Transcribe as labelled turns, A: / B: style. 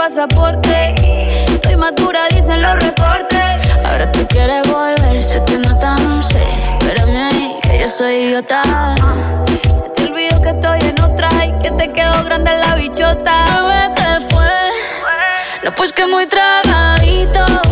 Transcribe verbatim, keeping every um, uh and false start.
A: pasaporte. Estoy madura, dicen los reportes. Ahora tú quieres volver, sé que no tan sé. Espérame ahí, que yo soy idiota. Se te olvidó que estoy en otra y que te quedó grande la bichota. Bebé, ¿qué fue? No, pues que muy tragadito.